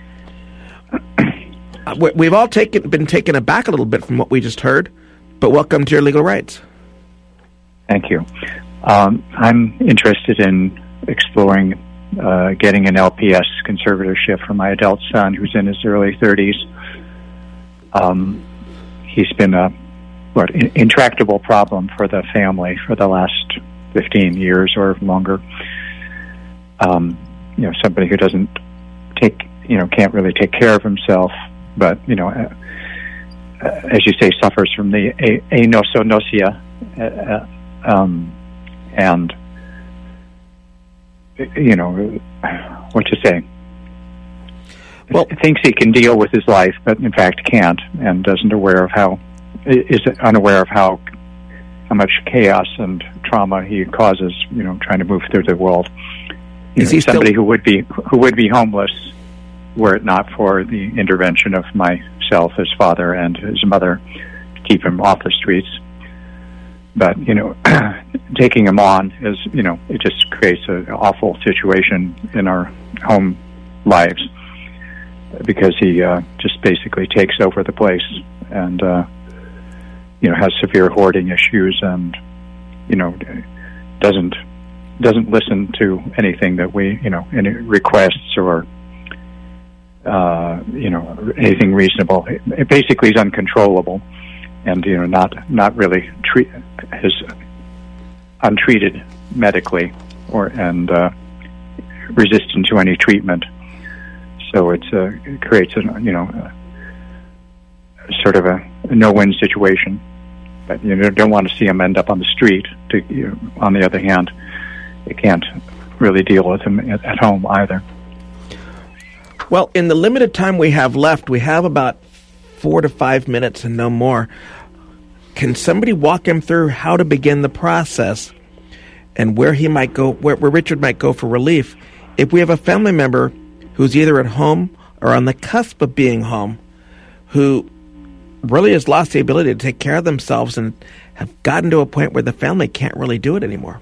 Uh, we- We've all taken, been taken aback a little bit from what we just heard, but welcome to Your Legal Rights. Thank you. Um, I'm interested in exploring uh, getting an L P S conservatorship for my adult son, who's in his early thirties. Um, he's been a what in- intractable problem for the family for the last fifteen years or longer. Um, you know, somebody who doesn't take, you know, can't really take care of himself, but, you know, uh, uh, as you say, suffers from the a- anosognosia, uh, uh, um, and, you know, what to say? Well, thinks he can deal with his life, but in fact can't, and doesn't aware of how, is unaware of how how much chaos and trauma he causes, you know, trying to move through the world. You Is know, he somebody still- who would be who would be homeless were it not for the intervention of myself, his father, and his mother to keep him off the streets. But, you know, taking him on is, you know, it just creates an awful situation in our home lives because he uh, just basically takes over the place and, uh, you know, has severe hoarding issues and, you know, doesn't doesn't listen to anything that we, you know, any requests or, uh, you know, anything reasonable. It basically is uncontrollable and, you know, not not really treat is untreated medically or and uh, resistant to any treatment. So it's uh, it creates a, you know, a, sort of a, a no-win situation. But you know, don't want to see him end up on the street. To, you know, on the other hand, you can't really deal with him at, at home either. Well, in the limited time we have left, we have about four to five minutes and no more. Can somebody walk him through how to begin the process and where he might go, where, where Richard might go for relief if we have a family member who's either at home or on the cusp of being home, who really has lost the ability to take care of themselves and have gotten to a point where the family can't really do it anymore?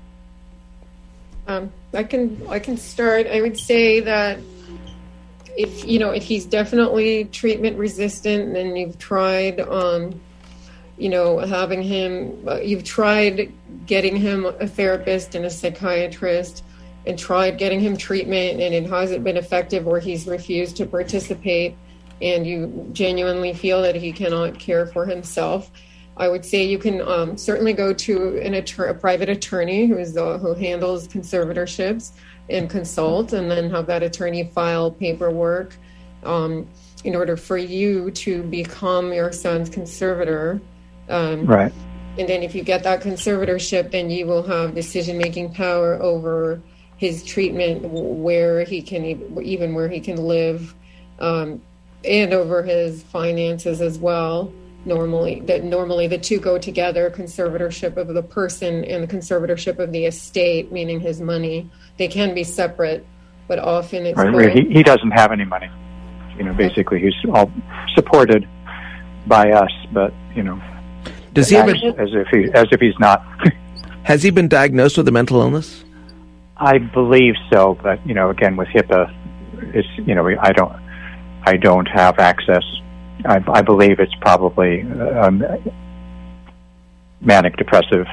Um, I can I can start. I would say that if you know if he's definitely treatment resistant, and you've tried, um, you know, having him, uh, you've tried getting him a therapist and a psychiatrist, and tried getting him treatment, and it hasn't been effective, or he's refused to participate, and you genuinely feel that he cannot care for himself, I would say you can um, certainly go to an attor- a private attorney who is the, who handles conservatorships and consult, and then have that attorney file paperwork um, in order for you to become your son's conservator. Um, right. And then if you get that conservatorship, then you will have decision-making power over his treatment, where he can, even where he can live, um, and over his finances as well. Normally, that normally the two go together: conservatorship of the person and the conservatorship of the estate, meaning his money. They can be separate, but often it's Right. both. He, he doesn't have any money. You know, basically, he's all supported by us, but you know, Does he have as, a, as if he as if he's not. has he been diagnosed with a mental illness? I believe so, but you know, again with HIPAA, it's you know, I don't, I don't have access. I, I believe it's probably um, manic depressive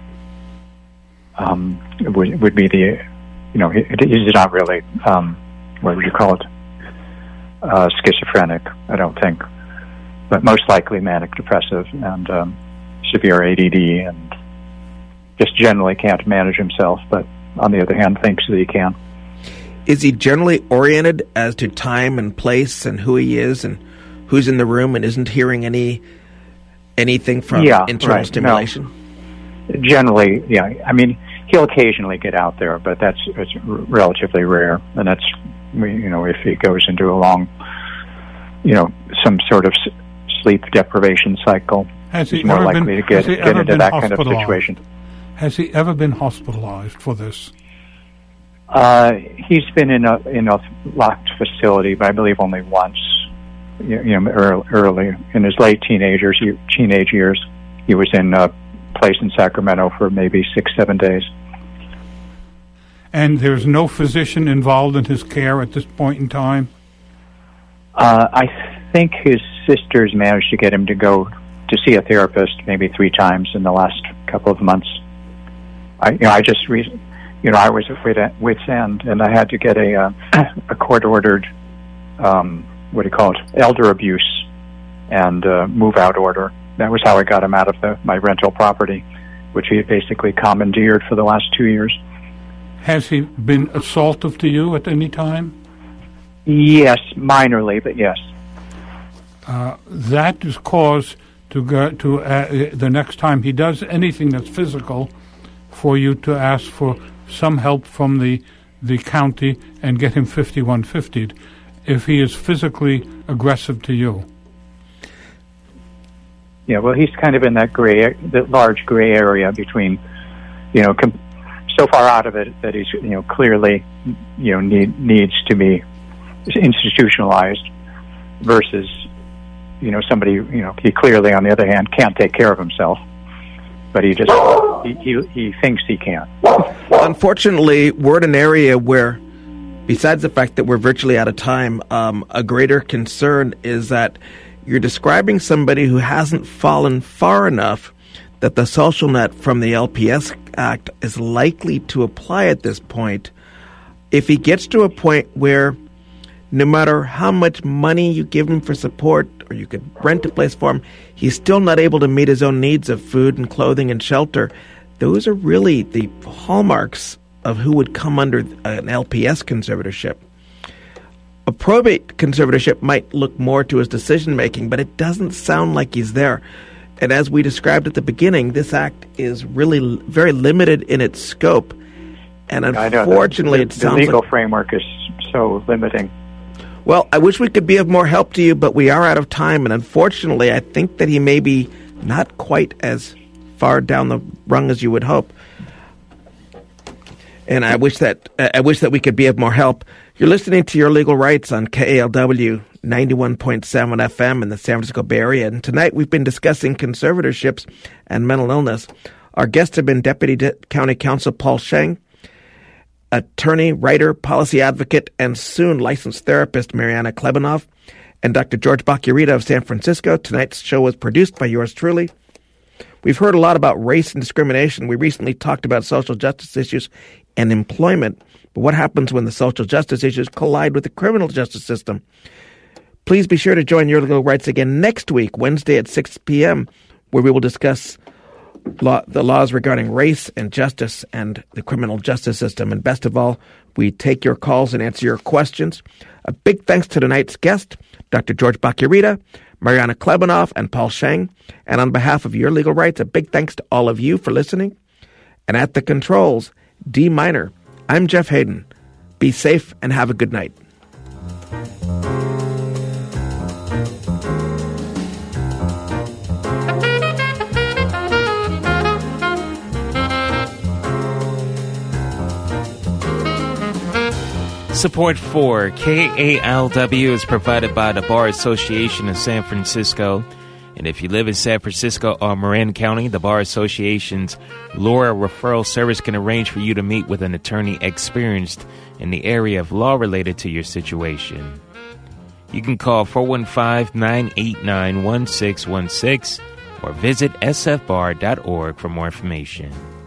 um, would, would be the, you know, he, he's not really, um, what would you call it, uh, schizophrenic, I don't think, but most likely manic depressive and um, severe A D D, and just generally can't manage himself, but on the other hand thinks that he can. Is he generally oriented as to time and place and who he is and who's in the room, and isn't hearing any anything from yeah, internal right. stimulation? No. Generally, yeah. I mean, he'll occasionally get out there, but that's it's r- relatively rare. And that's, you know, if he goes into a long, you know, some sort of s- sleep deprivation cycle, has he's he more ever likely been, to get, get into that kind of situation. Has he ever been hospitalized for this? Uh, he's been in a in a locked facility, but I believe only once. You, you know, early, early in his late teenagers, teenage years, he was in a place in Sacramento for maybe six, seven days. And there's no physician involved in his care at this point in time? Uh, I think his sisters managed to get him to go to see a therapist maybe three times in the last couple of months. I, you know, I just, re- you know, I was at wit's end, and I had to get a uh, a court-ordered, um, what do you call it, elder abuse and uh, move-out order. That was how I got him out of the, my rental property, which he had basically commandeered for the last two years. Has he been assaultive to you at any time? Yes, minorly, but yes. Uh, that is cause to go to uh, the next time he does anything that's physical, for you to ask for some help from the the county and get him fifty-one fiftied if he is physically aggressive to you. Yeah, well, he's kind of in that gray, that large gray area between, you know, com- so far out of it that he's, you know, clearly, you know, need, needs to be institutionalized versus, you know, somebody, you know, he clearly, on the other hand, can't take care of himself, but he just, he, he, he thinks he can. Unfortunately, we're in an area where, besides the fact that we're virtually out of time, um, a greater concern is that you're describing somebody who hasn't fallen far enough that the social net from the L P S Act is likely to apply at this point. If he gets to a point where no matter how much money you give him for support, or you could rent a place for him, he's still not able to meet his own needs of food and clothing and shelter, those are really the hallmarks of who would come under an L P S conservatorship. A probate conservatorship might look more to his decision-making, but it doesn't sound like he's there. And as we described at the beginning, this act is really l- very limited in its scope. And unfortunately, the, it the sounds legal like, framework is so limiting. Well, I wish we could be of more help to you, but we are out of time. And unfortunately, I think that he may be not quite as far down the rung as you would hope. And I wish that uh, I wish that we could be of more help. You're listening to Your Legal Rights on K A L W ninety-one point seven F M in the San Francisco Bay Area. And tonight we've been discussing conservatorships and mental illness. Our guests have been Deputy De- County Counsel Paul Sheng, attorney, writer, policy advocate, and soon licensed therapist Mariana Klebanov, and Doctor George Bacchiarita of San Francisco. Tonight's show was produced by yours truly. We've heard a lot about race and discrimination. We recently talked about social justice issues and employment. But what happens when the social justice issues collide with the criminal justice system? Please be sure to join Your Legal Rights again next week, Wednesday at six p.m., where we will discuss law, the laws regarding race and justice and the criminal justice system. And best of all, we take your calls and answer your questions. A big thanks to tonight's guest, Doctor George Bacchiarita, Mariana Klebanov, and Paul Sheng. And on behalf of Your Legal Rights, a big thanks to all of you for listening. And at the controls, D Minor, I'm Jeff Hayden. Be safe and have a good night. Support for K A L W is provided by the Bar Association of San Francisco. And if you live in San Francisco or Marin County, the Bar Association's Law Referral Service can arrange for you to meet with an attorney experienced in the area of law related to your situation. You can call four one five, nine eight nine, one six one six. or visit s f bar dot org for more information.